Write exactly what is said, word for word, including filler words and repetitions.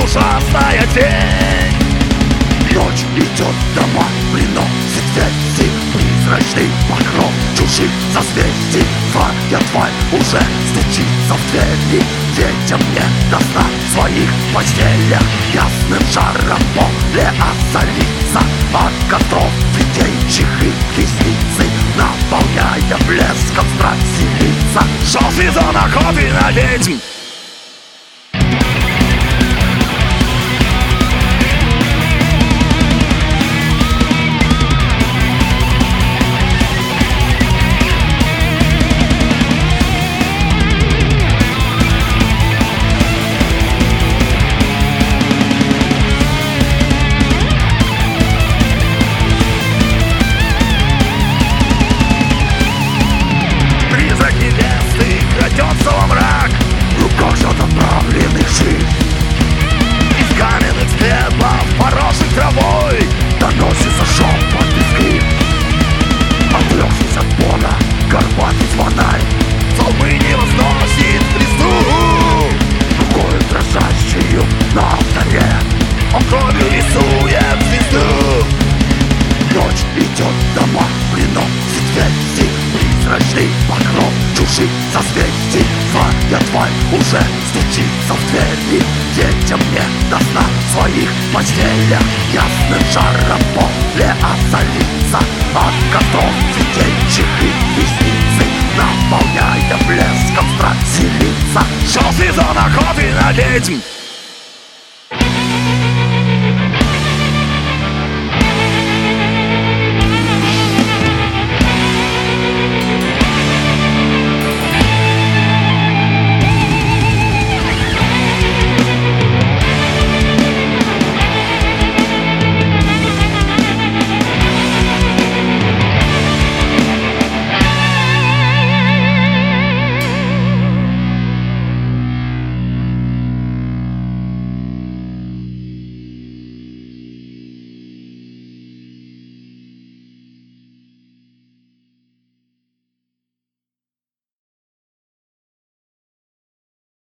ужасная тень. Ночь идет домой, приносит вести, призрачный покров чужих созвездий. Твоя тварь уже стучится в двери, детям не до сна в своих постелях. Ясным жаром поле озарится от костров светящих и ресницы, наполняя блеском страсти лица. Шел сезон охоты на ведьм. Крадется во мрак, в руках жжет отправленных жив. Из каменных склепов, поросших травой, доносится шепот и скрип. Отвлекшись от пона, горбатый звонарь псалмы не возносит Христу. Рукою дрожащую на алтаре он кровью рисует звезду. Ночь идет домой, приносит вести, призрачный покров чужих созвездий. Твоя тварь уже стучится в двери, детям не до сна в своих постелях. Ясным жаром поле озарится от костров светящих и ресницы, наполняя блеском страсти лица. Шел сезон охоты на ведьм.